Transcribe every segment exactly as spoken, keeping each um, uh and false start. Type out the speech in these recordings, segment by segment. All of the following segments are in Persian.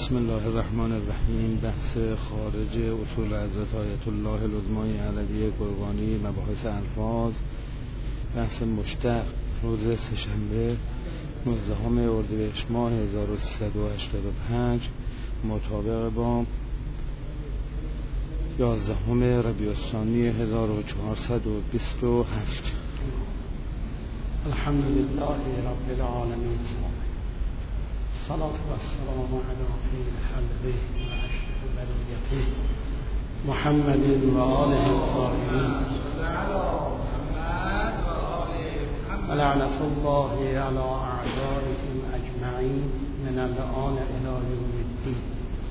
بسم الله الرحمن الرحیم. بحث خارج اصول حضرت آیت الله العظمای علویه قربانی، مباحث الفاظ. بحث مشتق روز سه‌شنبه نوزدهم اردیبهشت ماه هزار و سیصد و هشتاد و پنج مطابق با یازدهم ربیع الثانی هزار و چهارصد و بیست و هفت. الحمد لله رب العالمین، صلاة و السلام علی خیر خلقه و اشرف بریته محمد و آله الطاهرین و لعنت الله علی اعدائهم اجمعین من الآن الی یوم الدین.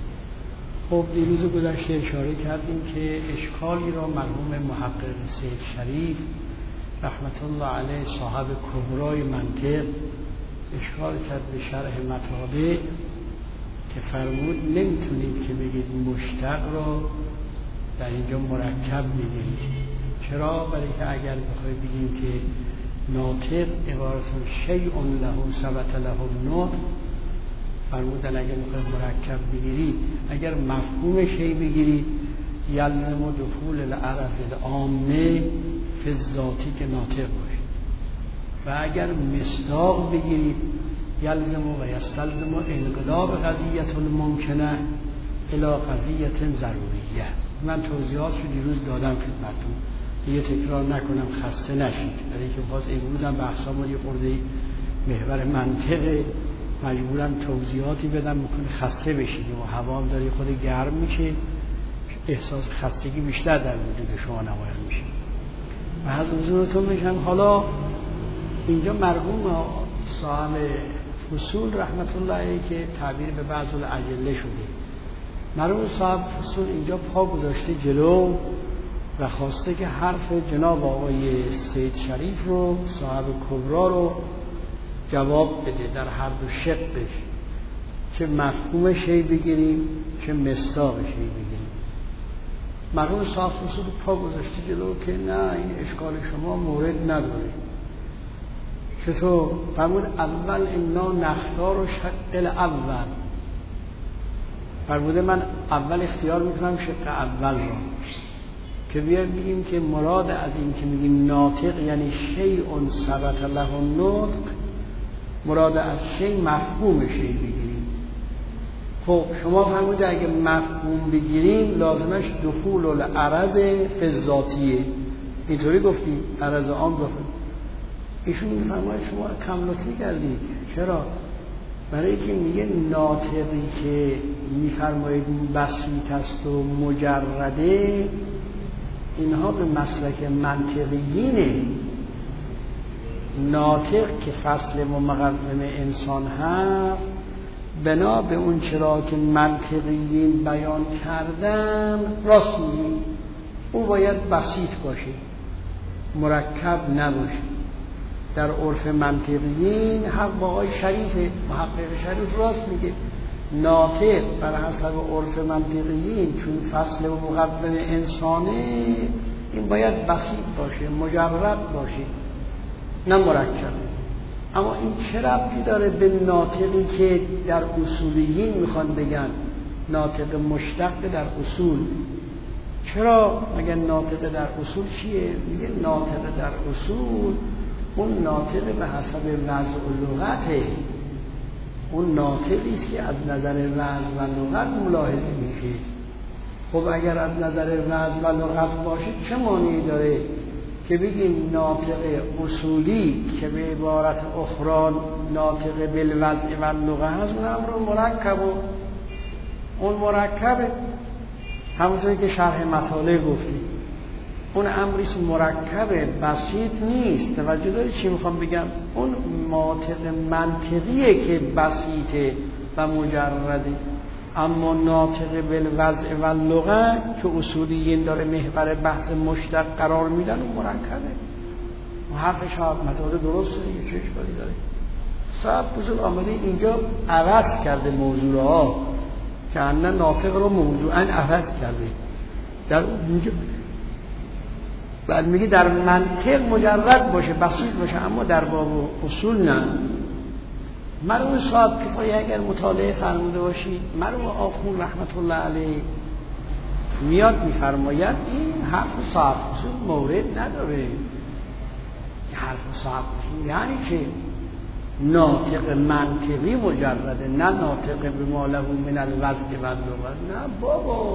خب دیروز گذشته اشاره کردیم که اشکالی را مرحوم محقق سید شریف رحمت الله علیه صاحب کبرای منطق اشکال کرد به شرح مطالب که فرمود نمیتونید که بگید مشتق را در اینجا مرکب میگید. چرا؟ برای که اگر بخوای بگیم که ناطق عبارتون شیء له ثبت له النطق، فرمودن اگر بخوای مرکب بگیری، اگر مفهوم شیء بگیری یلزم دخول العرض العامه فی الذاتی که ناطق باشه، و اگر مصداق بگیرید یلزم و یستلزم انقلاب قضیت الممکنه الی قضیت ضروریه. من توضیحات رو دیروز دادم خدمتتون، دیگه تکرار نکنم خسته نشید، برای اینکه باز امروز هم بحثامون یه خورده محور منطقه، مجبورم توضیحاتی بدم میکنه خسته بشید و هوا هم داره خود گرم میشه، احساس خستگی بیشتر در وجود شما نمایان میشه. و از حضورتون میگم حالا اینجا مرحوم صاحب فصول رحمت الله علیه که تعبیر به بعض الادله شده، مرحوم صاحب فصول اینجا پا گذاشته جلو و خواسته که حرف جناب آقای سید شریف رو صاحب کبرا رو جواب بده در هر دو شقش، چه مفهوم شی بگیریم چه مصداق شی بگیریم. مرحوم صاحب فصول پا گذاشته جلو که نه، این اشکال شما مورد نداره. چطور؟ فرمود اول انا نختار و شق اول، فرموده من اول اختیار میکنم شق اول را که بیایم بگیم که مراد از این که میگیم ناطق یعنی شیء ثبت له النطق، مراد از شیء مفهوم شیء بگیریم. خب شما فرموده اگه مفهوم بگیریم لازمش دخول العرض فی الذاتیه، اینطوری گفتی عرض عام دخول. ایشون میفرماید شما کم لطفی کردید. چرا؟ برای که میگه ناطقی که میفرمایید بسیط است و مجرده، اینها به مسلک منطقیینه. ناطق که فصل و مقدم انسان هست، بنا به اون چرا که منطقیین بیان کردن راست میگی، او باید بسیط باشه، مرکب نباشه. در عرف منطقیین حق با آقای شریف محقق شریف راست میگه، ناطق بر حسب عرف منطقیین چون فصل و مقدم انسانه، این باید بسیط باشه، مجرد باشه، نه مرکب. اما این چه ربطی داره به ناطقی که در اصولیین میخوان بگن ناطق مشتق در اصول؟ چرا؟ مگه ناطق در اصول چیه؟ میگه ناطق در اصول اون ناطق به حسب وضع و لغته، اون ناطقی است که از نظر وضع و لغت ملاحظه میشه. خب اگر از نظر وضع و لغت باشه چه مانعی داره که بگیم ناطق اصولی که به عبارت اخرى ناطق بالوضع و لغه هست، اون امر مرکب و اون مرکبه، همونطوری که شرح مطالب گفتیم اون امریست مرکبه، بسیط نیست. توجه داری چی میخوام بگم؟ اون ناطق منطقیه که بسیطه و مجرده، اما ناطق بالوضع و لغه که اصولیین داره محور بحث مشتق قرار میدن اون مرکبه. و حرف شاید مطالب درست دیگه، چه اشکالی داره؟ صاحب فضول آمده اینجا عوض کرده موضوع ها، که انا ناطق رو موضوعا عوض کرده در اونجا. بعد میگه در منطق مجرد باشه، بسیط باشه، اما در باب اصول نه. مرحوم صاحب کفایه اگر مطالعه فرموده باشید، مرحوم آخوند رحمت الله علیه میاد میفرماید این حرف صاحب خصوص مورد نداره. این حرف صاحب خصوص یعنی که ناطق منطقی مجرده، نه ناطق بما له من الوضع و اللغت. نه بابا،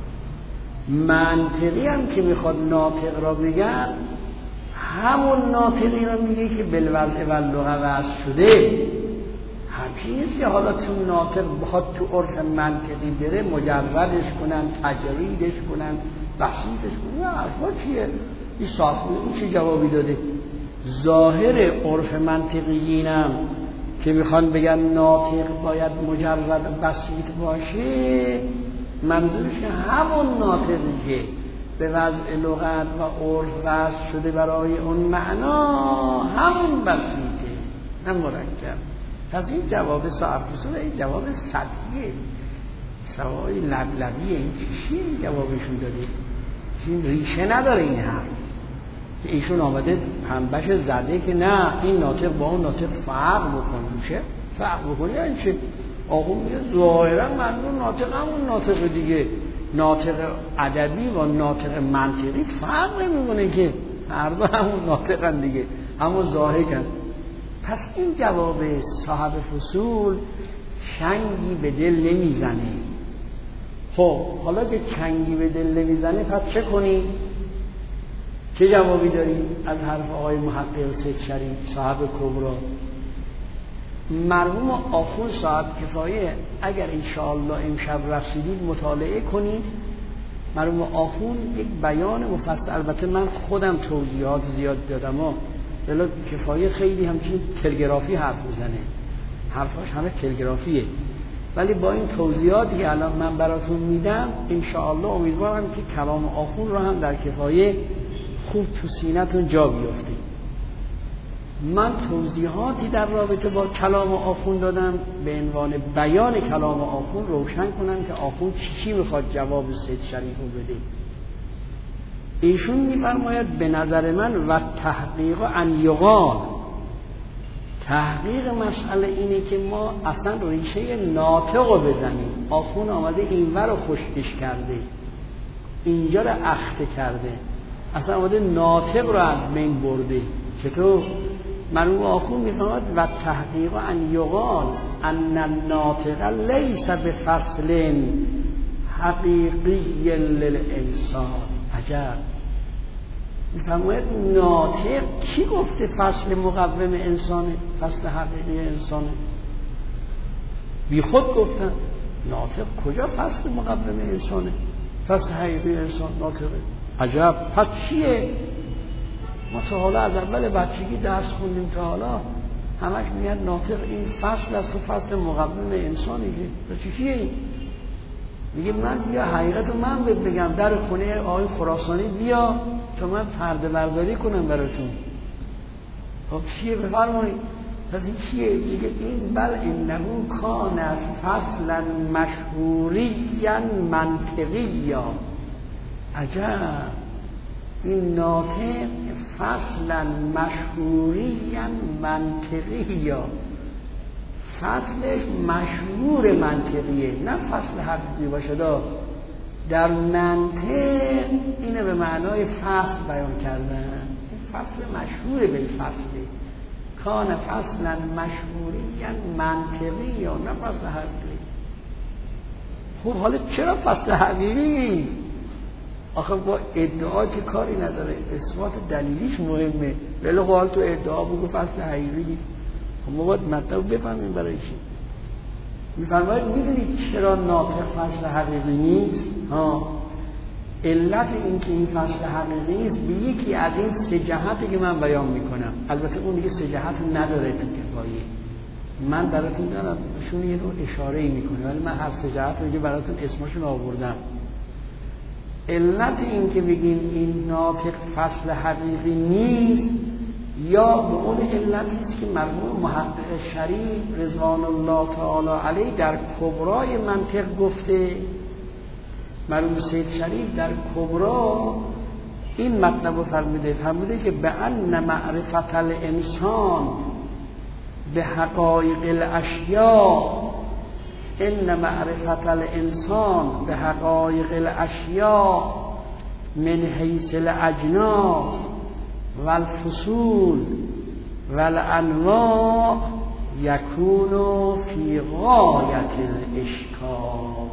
منطقی هم که میخواد ناطق را بگن همون ناطقی را میگه که بالوضع و اللغت وضع شده. همچین نیست که حالا تو ناطق بخواد تو عرف منطقی بره مجردش کنن، تجریدش کنن، بسیطش کنن. نه حرفا چیه؟ این صافی این چه جوابی داده؟ ظاهر عرف منطقیینم که میخوان بگن ناطق باید مجرد بسیط باشه، منظورش همون ناطقی که به وضع لغت و عرف وضع شده برای اون معنا همون بسیطه، نه مرکب. پس این جواب صاحب رسول این جواب سطحیه، سوای لبلبیه. این چیه این جوابشون داده؟ این ریشه نداره این حرف که ایشون آمده پنبش زده که نه این ناطق با اون ناطق فرق بکنه. میشه فرق بکنه یعنی چه؟ آقا میگه ظاهرا منظور ناطق همون ناطق دیگه، ناطق ادبی و ناطق منطقی فرق نمیکنه که، هر دو همون ناطقن دیگه، همون ظاهرن. پس این جواب صاحب فصول چنگی به دل نمیزنه. خب حالا که چنگی به دل نمیزنه پس چه کنی؟ چه جوابی داری از حرف آقای محقق سید شریف صاحب کبرا؟ مرحوم آخوند صاحب کفایه اگر انشاءالله امشب رسیدید مطالعه کنید. مرحوم آخوند یک بیان مفصل، البته من خودم توضیحات زیاد دادم و بلا کفایه خیلی همچین تلگرافی حرف میزنه، حرفاش همه تلگرافیه، ولی با این توضیحاتی که الان من براتون میدم انشاءالله امیدوارم که کلام آخوند رو هم در کفایه خوب تو سینه‌تون جا بیفته. من توضیحاتی در رابطه با کلام آخوند دادم به عنوان بیان کلام آخوند روشن کنم که آخوند چی چی میخواد جواب سید شریف رو بده. ایشون میفرماید به نظر من و تحقیق ان یقال، تحقیق مسئله اینه که ما اصلا ریشه ناطق رو بزنیم. آخوند آمده اینور رو خشکش کرده، اینجا رو اخته کرده، اصلا آمده ناطق رو از بین برده. چطور؟ مرحوم آخوند میفرماید و تحقیق ان یقال ان الناطق لیس بفصل حقیقی للانسان. عجب، میفرماید ناطق کی گفته فصل مقوم انسانه، فصل حقیقی انسانه؟ بی خود گفتن. ناطق کجا فصل مقوم انسانه؟ فصل حقیقی انسان ناطقه. عجب، پس چیه؟ ما تا حالا از اول بچگی درس خوندیم تا حالا همش میاد ناطق این فصل است و فصل مقوم انسانی که چی چیه این؟ میگه من بیا حقیقت رو من بهت بگم، در خونه آقای خراسانی بیا تا من پرده برداری کنم براتون. خب چیه بفرمایید؟ پس این چیه؟ میگه این بل انه کان فصلا مشهوریا منطقیا. عجب، این ناطق فصلا مشهوریا منطقیا، فصلش مشهور منطقیه، نه فصل حقیقی باشه. در منطق اینه به معنای فصل بیان کردن، فصل مشهور بالفصله، کان فصلا مشهوریا منطقی یا نه فصل حقیقی. خب حالا چرا فصل حقیقی؟ آخه با ادعا که کاری نداره، اثبات دلیلیش مهمه. ولی حال تو ادعا بگو فصل حقیقی، خب ما باید مطلب بفهمیم برای چی. میفرماید میدونید چرا ناطق فصل حقیقی نیست؟ ها، علت این که این فصل حقیقی نیست به یکی از این سه جهتی که من بیان میکنم. البته اون دیگه سه جهت نداره تو کفایه، من براتون دارم شون یه نوع اشاره ای میکنه، ولی من هر سه جهت رو براتون اسمشون آوردم. علت این که بگیم این ناطق فصل حقیقی نیست یا به اون علتی است که مرحوم محقق شریف رضوان الله تعالی علیه در کبرای منطق گفته. مرحوم سید شریف در کبرا این مطلب رو فرموده، فرموده که به ان معرفت الانسان به حقایق الاشیاء، ان معرفت الانسان به حقایق الاشیاء من حیث الاجناس والفصول والانواع یکون فی غایت الاشکال.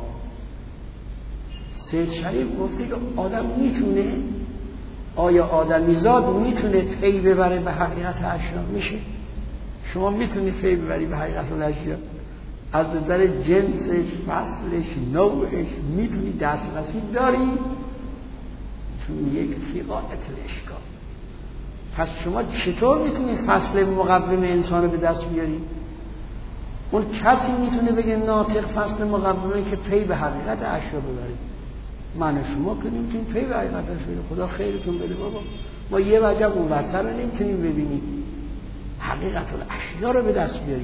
سید شریف گفته که آدم میتونه، آیا آدمیزاد میتونه پی ببره به حقیقت اشیا؟ میشه. شما میتونید پی ببری به حقیقت الاشیا از نظر جنسش، فصلش، نوعش، میتونی دسترسی داری چون یک فی غایت الاشکال. پس شما چطور میتونی فصل مقوم انسان رو به دست بیاری؟ اون کسی میتونه بگه ناطق فصل مقومه که پی به حقیقت اشیا ببرید. من و شما که نمیتونیم پی به حقیقت اشیا ببرید. خدا خیرتون بده بابا. ما یه وجب اون وقتر رو نمیتونیم ببینیم، حقیقت الاشیا رو به دست بیاریم.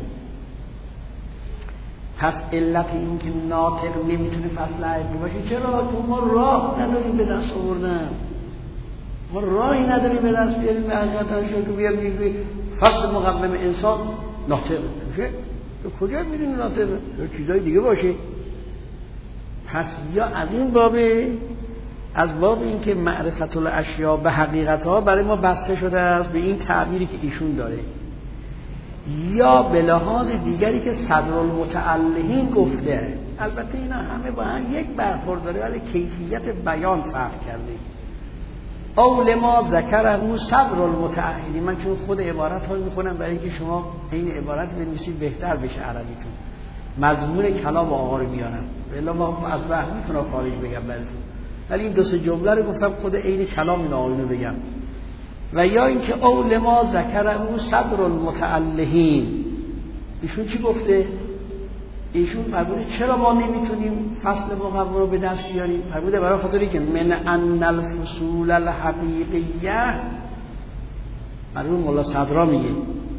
پس علت این که ناطق نمیتونه فصل حقیقی باشه چرا؟ تو ما راه نداریم به دست آوردن، ما راهی نداریم به دست بیاریم به حقیقت اشیا که بیاریم بگیم فصل مقوم انسان ناطقه. میشه؟ تو کجا میدونی ناطقه؟ یا چیزای دیگه باشه. پس یا از این بابه، از باب این که معرفت الاشیاء به حقیقت ها برای ما بسته شده است به این تعبیری که ایشون داره، یا به لحاظ دیگری که صدرالمتعلهین گفته. البته اینا همه با هم یک برخورد داره ولی کیفیت بیان فرق کرده. او لما ذکره صدرالمتعلهین، من چون خود عبارت ها میکنم برای اینکه شما این عبارت بنویسید بهتر بشه عربیتون، مضمون کلام آقا رو میارم، الا ما از وهم میتونم خارج بگم براتون، ولی این دو سه جمله رو گفتم خود عین کلام این آقایون رو بگم. و یا اینکه او لما ذکره صدرالمتعلهین، ایشون چی گفته؟ ایشون فرموده چرا ما نمیتونیم فصل مقوم رو به دست بیاریم؟ فرموده برای خاطری که من ان الفصول الحقیقیه، مرحوم مولا صدرا میگه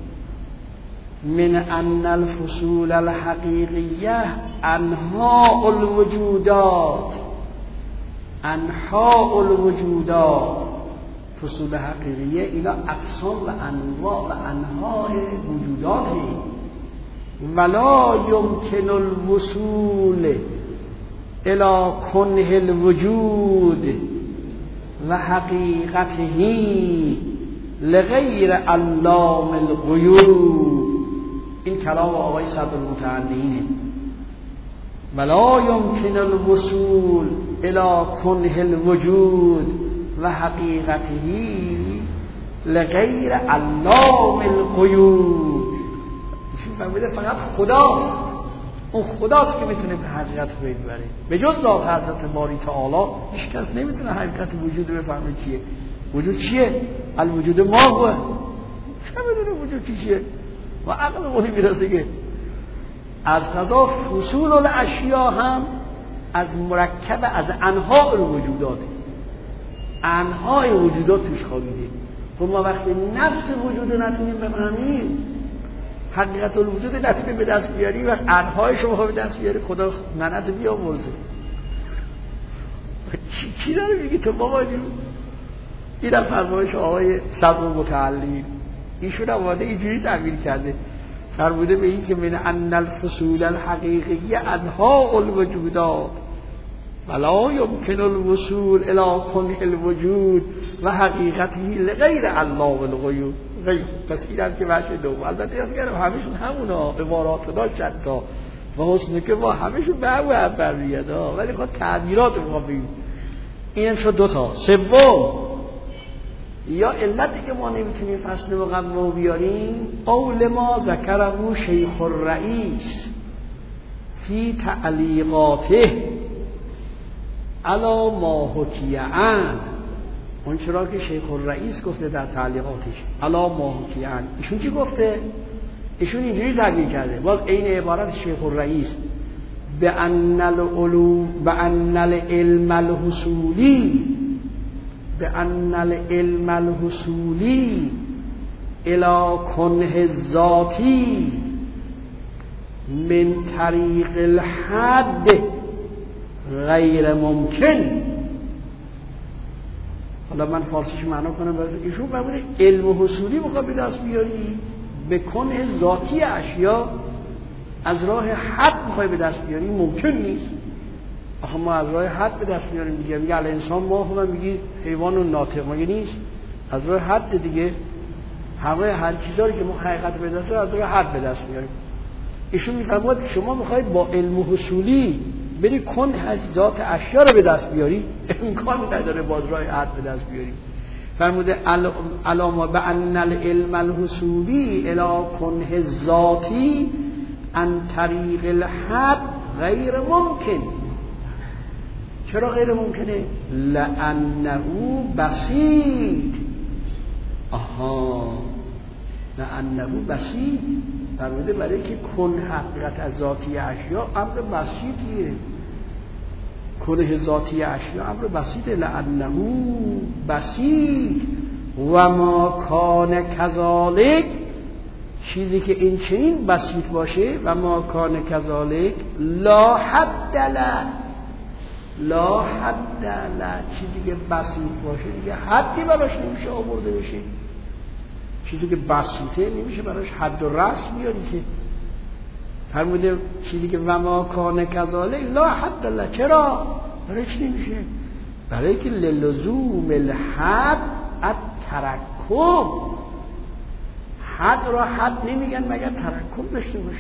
من ان الفصول الحقیقیه انواع الوجودات، انواع الوجودات، فصول حقیقیه اینا اقسام و انواع و انواع وجوداته. ولا یمکن الوصول الى کنه الوجود و حقیقته لغیر علام الغیوب. این کلام آقای صدرالمتعلهینه. ولا یمکن الوصول الى کنه الوجود و حقیقته لغیر علام الغیوب. میشه فقط خدا، اون خداست که میتونه به حقیقت رو ببره. به جز ذات حضرت باری تعالی هیچ کس نمیتونه حقیقت وجود رو بفهمه چیه. وجود چیه؟ الوجود ما هو. چه میدونه وجود چیه؟ و عقل ما نمیرسه که. از قضا فصول الاشیاء هم از مرکب از انواع الوجودات، انواع وجودات توش خوابیده. خب ما وقتی نفس وجود رو نتونیم بفهمیم، حقیقت الوجود نتونیم به دست بیاری و انواعش رو به دست بیاری، خدا منت بیامرزه. چی, چی داره میگی تو بابا جون؟ اینم فرمایش آقای صدرالمتعلهین. ایشون هم واده اینجوری تعبیر کرده، فرموده به این که من ان الفصول الحقیقی انواع الوجودات ولا یمکن الوصول الی کنه الوجود و حقیقته لغیر علام الغیوب. پس این هم که وجه دوم. البته از گرم همشون همونا عبارات داشت تا و حسنه که ما همشون به همون هم برمیاد، ولی خود تعبیرات ما بگیم. این هم شد دوتا. سوم، یا علتی که ما نمیتونیم فصل مقوم رو بیاریم، قول ما ذکره شیخ الرئیس فی تعلیقاته علا ما حکی عنه. اون چرا که شیخ الرئیس گفته در تعلیقاتش علا ما حکی عنه، ایشون چی گفته؟ ایشون اینجوری تعبیر کرده، باز عین عبارت شیخ الرئیس، به ان العلوم به ان العلم الحصولی به ان العلم الحصولی الی کنه الذاتی من طریق الحد غیر ممکن. حالا من فارسیش معنا کنم برای ایشون. ببینید علم حصولی میخواد به دست بیاری به کنه ذاتی اشیا از راه حد میخوای به دست بیاری ممکن نیست. آخه ما از راه حد به دست میاریم دیگه. میگه الان انسان ما هم میگی حیوان و ناطق مگه نیست؟ از راه حد دیگه. همه هر چیزایی که ما حقیقت به دست از راه حد به دست میاریم. ایشون میفرماید شما میخواید با علم حصولی بری کن از ذات اشیا رو به دست بیاری، امکان نداره باز راه حد به دست بیاری. فرموده علامه به ان العلم الحصولی الی کنه ذاتی عن طریق الحد غیر ممکن. چرا غیر ممکنه؟ لانه بسیط. آها، لانه بسیط. فرموده برای که کن حقیقت از ذاتی اشیا امر بسیطیه. کنه ذاتی اشیا امر بسیطه. لانه بسیط و ما کان کذالک، چیزی که این چنین بسیط باشه و ما کان کذالک لا حد له، لا حد له، چیزی که بسیط باشه دیگه حدی براش نمیشه آورده بشه. چیزی که بسیطه نمیشه براش حد و رسم بیاری که. فرموده چیزی که و ما کان کذالک لا حد له. چرا؟ برای چی نمیشه؟ برای که للزوم الحد الترکب. حد را حد نمیگن مگر ترکب داشته باشه.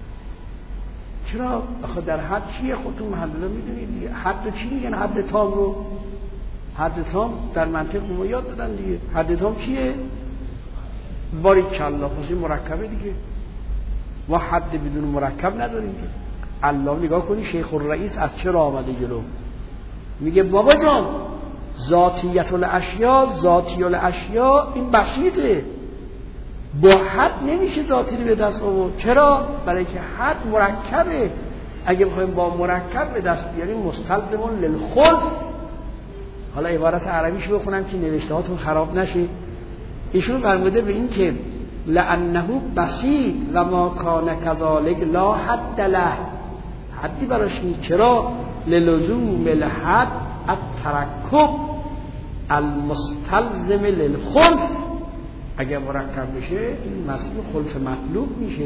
چرا؟ آخه در حد چیه؟ خودتون محلولا میدونید دیگه. حد چی میگن؟ حد تام رو. حد تام در منطق ما یاد دادن دیگه. حد تام چیه؟ باریکالله، پس این مرکبه دیگه. ما حد بدون مرکب نداریم که. الله نگاه کنی شیخ الرئیس از چرا آمده جلو؟ میگه بابا جان ذاتیت الاشیا، ذاتی الاشیا این بسیطه، با حد نمیشه ذاتی رو به دست آورد. چرا؟ برای که حد مرکبه. اگه بخوایم با مرکب به دست بیاریم مستلزم للخلف. حالا عبارت عربیشو بخونم که نوشته هاتون خراب نشه. ایشون فرموده به این که لانه بسیط و ما کان کذالک لا حد له، حدی براش نیست. چرا؟ للزوم الحد الترکب المستلزم للخلف. اگر مرکب بشه این مسئله خلف مطلوب میشه.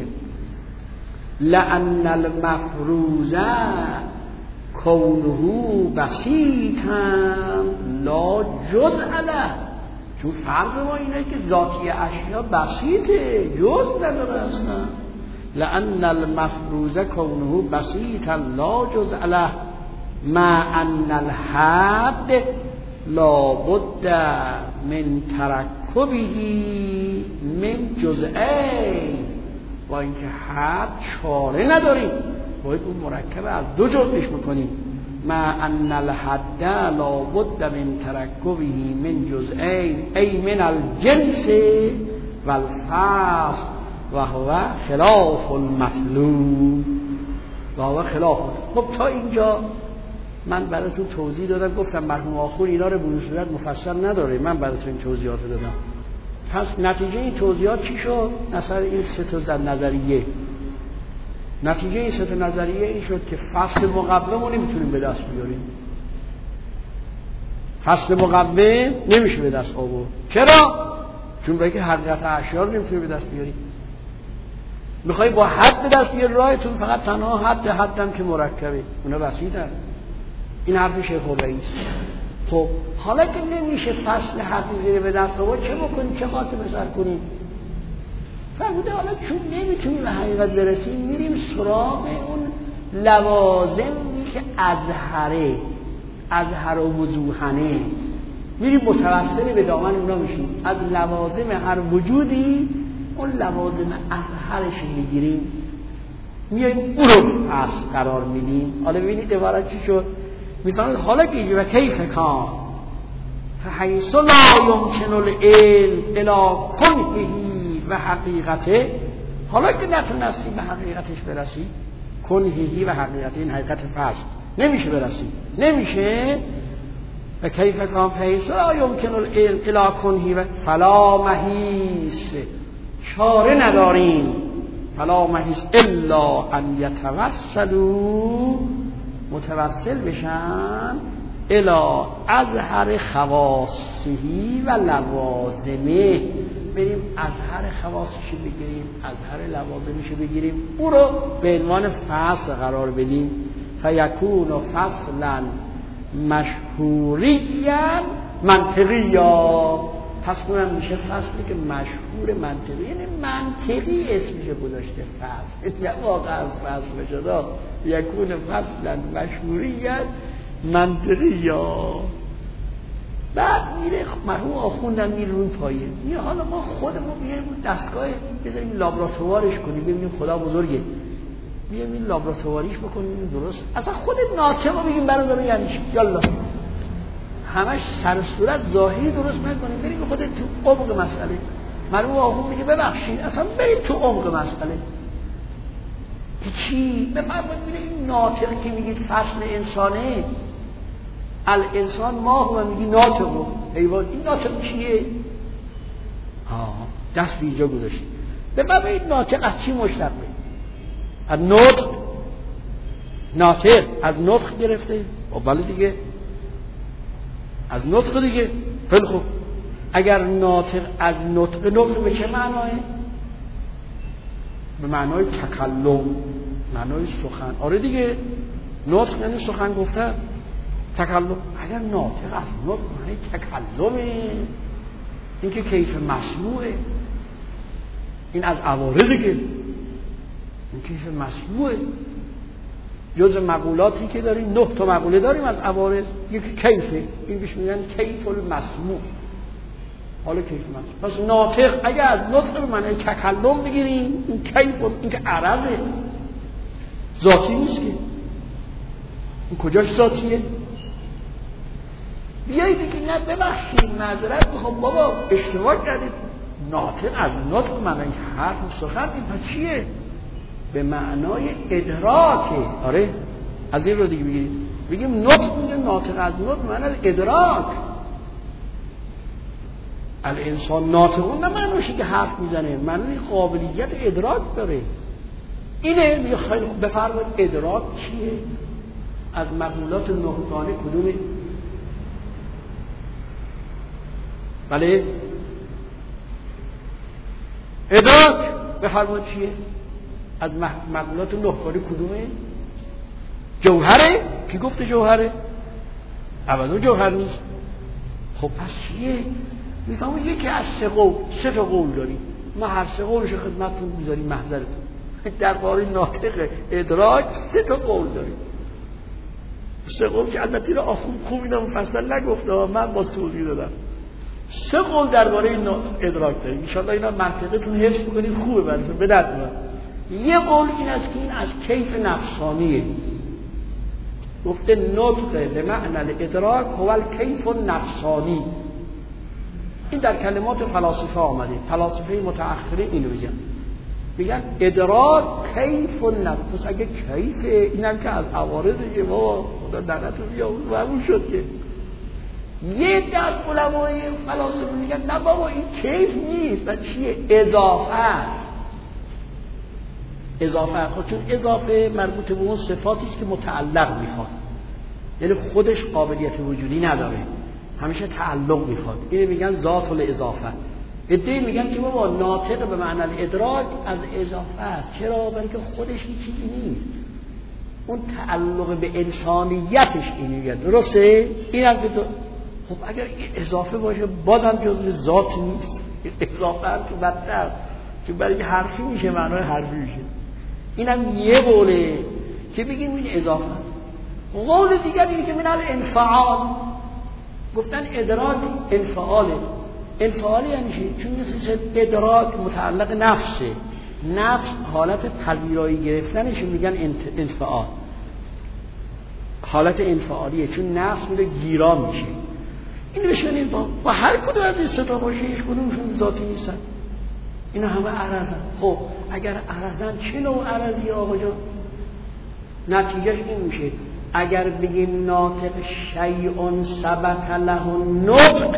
لأن المفروض کونه بسیطا لا جزء له. چون فرق ما اینه که ذاتی اشیا بسیطه، جزء نداره اصلا. لأن المفروض کونه بسیطا لا جزء له مع ان الحد لا بد من ترکبه من جزئین. با اینکه حد چاره نداریم باید اون مرکب از دو جزءش بکنیم. مع ان الحد لا بد من ترکبه من جزئین ای من الجنس والفصل و هو خلاف المطلوب. و هو خلاف. خب تا اینجا من براتون توضیح دادم، گفتم مرحوم آخون اینا رو به صورت مفصل نداره، من براتون این توضیحات دادم. پس نتیجه این توضیحات چی شد؟ مثلا این سه تا نظریه، نتیجه این سه تا نظریه این شد که فصل مقوم رو نمیتونیم به دست بیاریم. فصل مقوم نمیشه به دست آورد. چرا؟ چون برای که حقیقت اشیا رو نمیتونیم به دست بیاریم. میخوای با حد به دست بیاری، راهتون فقط تنها حد، حدم که مرکبه، اونا بسیط هست. این حرف شیخ الرئیس. خب حالا که نمیشه فصل حقیقی رو به دست آورد، چه بکنیم؟ چه خاتمه سر کنیم؟ فرموده حالا چون نمیتونیم به حقیقت برسیم، میریم سراغ اون لوازمی که اظهره، اظهر و وضوحنه، میریم متوسل به دامن اونا میشیم. از لوازم هر وجودی اون لوازم اظهرش میگیریم، میایم اون رو پس قرار میدیم. حالا ببینید عبارت چی شد؟ میتونید حالا که و کیف کان فحیث لا یمکن العلم الی کنهی و حقیقته. حالا که نتونستی به حقیقتش برسی، کنهی و حقیقته، این حقیقت فصل نمیشه برسی، نمیشه. و کیف کان فحیث لا یمکن العلم الی کنهی و فلا محیص، چاره نداریم، فلا محیص الا ان یتوسلوا، متوسل بشن الی اظهر خواصه و لوازمه، بریم اظهر خواصش بگیریم، اظهر لوازمش بگیریم، او رو به عنوان فصل قرار بدیم. فیکون فصلا مشهوریا منطقیا، پس اونم میشه فصلی که مشهور منطقی، یعنی منطقی اسمش گذاشته فصل، نه واقعا فصل شده. یکون فصلا مشهوریا منطقیا. بعد میره مرحوم آخوندن میره روی پایه، میگه حالا ما خودمون بیایم دستگاه بذاریم لابراتوارش کنیم ببینیم خدا بزرگه، بیایم این لابراتواریش بکنیم درست. اصلا خود ناطق رو بگیم برادر یعنی چی؟ یالا همش سر صورت ظاهری درست نکنیم، بریم خودت تو عمق مسئله. مرحوم آخوند میگه ببخشید اصلا بریم تو عمق مسئله. چی؟ به من میگه این ناطق که میگید فصل انسانه، الانسان ما هم میگی ناطق، حیوان این ناطق چیه؟ ها دست به اینجا گذاشت. به من بگید ناطق از چی مشتقه؟ از نطق. ناطق از نطق گرفته؟ و بله دیگه از نطق دیگه. خیلی خوب، اگر ناطق از نطق، نطق به چه معناه؟ به معنای تکلم، معنای سخن. آره دیگه، نطق یعنی سخن گفتن، تکلم. اگر ناطق از نطق معنی تکلمه، این که کیف مسموعه، این از عوارضه که این کیف مسموعه. جز مقولاتی که داریم نه تا مقوله داریم از عوارض، یکی کیفه، این بهش میگن کیف المسموع. حالا کیف مسموع. پس ناطق اگر از نطق به معنی تکلم بگیریم، این کیف، این که عرضه، ذاتی نیست که. این کجاش ذاتیه؟ بیایی بگی نه ببخشید معذرت میخوام بابا اشتباه کردید، ناطق از نطق معنی حرف سخن، این پس چیه؟ به معنای ادراکه. آره از این رو دیگه بگید، بگیم نطق میگه ناطق از نطق معنی ادراک. الانسان ناطقون نه معنیشه که حرف میزنه، معنی قابلیت ادراک داره. اینه میگه خیلی بفرمایید ادراک چیه؟ از مقولات نهگانه کدومه؟ بله ادراک بفرمایید چیه؟ از مقولات نهگانه کدومه؟ جوهره؟ کی گفته جوهره؟ ابدا جوهر نیست. خب پس چیه؟ میگم یکی از سه قول، سه تا قول داریم، ما هر سه قولش خدمتتون میذاریم محضرتون. در باره ناطق ادراک سه تا قول داریم. سه قول که البته اینا آخوند خوب اینا مفصل نگفته، من باز توضیح دادم. سه قول درباره ادراک داریم. ان شاء الله اینا منطقتون حفظ بکنید، خوبه براتون به درد میاد. یه قول این است که این از کیف نفسانیه. گفته نطق به معنی الادراک هو الکیف النفسانی. این در کلمات فلاسفه آمده. فلاسفه متأخرین اینو میگن. میگن ادراک کیف النفس. پس اگه کیفه، اینم که از عوارض دیگه بابا خدا دهنتون بیا اون شد که یه دست علمای فلاسفه میگن نه بابا این کیف نیست، و چیه؟ اضافه. اضافه خود چون اضافه مربوط به اون صفاتی است که متعلق میخواد، یعنی خودش قابلیت وجودی نداره، همیشه تعلق میخواد. اینو میگن ذات الاضافه. عده‌ای میگن که بابا ناطق به معنی ادراک از اضافه است. چرا؟ برای که خودش هیچ چیزی نیست، اون تعلق به انسانیتش اینو میگن. درسته؟ این هم که تو خب اگر این اضافه باشه بازم جزء ذات نیست، اضافه هم که بدتر، چون برای که حرفی میشه معنای حرفی میشه. اینم یه قوله که بگیم این اضافه. قول دیگر اینه که من الانفعال، گفتن ادراک انفعاله. انفعالی یعنی چی؟ چون مثل ادراک متعلق نفسه، نفس حالت پذیرایی گرفتنش میگن انفعال، حالت انفعالیه، چون نفس میره گیرا میشه. این بشنید با و هر کدوم از این ستا باشه هیچ کدومشون ذاتی نیستن، اینا همه عرضن. خب اگر عرضن چه نوع عرضی آقا جان؟ نتیجهش این میشه اگر بگیم ناطق شیء ثبت له النطق،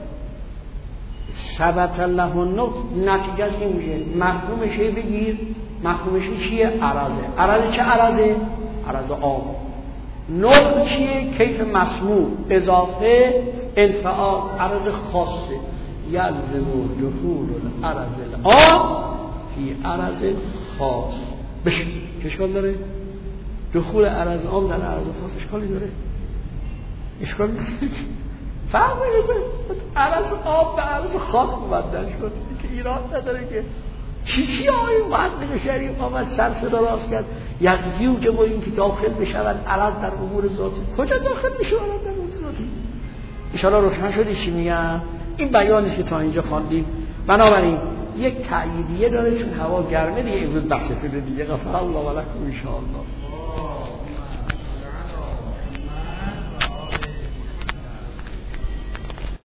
ثبت له النطق، نتیجهش این میشه مفهومش بگیر، مفهومش چیه؟ عرضه. عرضه چه عرضه؟ عرضه عام. نطق چیه؟ کیف مسموع، اضافه، انفعال، عرض خاصه. یلزم دخول العرض العام فی عرض خاص. بشه اشکال داره؟ دخول عرض عام در عرض خاص اشکالی داره؟ اشکال داره؟ فرق میکنه عرض عام به عرض خاص مبدل شد که ایران نداره که چی چی آقای محقق شریف آمد سر صدا راست کرد یقضیو که با این که داخل بشود عرض در امور ذاتی. کجا داخل میشه عرض در امور ذاتی؟ انشاءالله روشن شدی چی میگم؟ این بیانیست که تا اینجا خواندیم. بنابراین یک تأییدیه داره چون هوا گرمه دیگه امروز بحث شده دیگه. غفر الله ولکم ان شاء الله.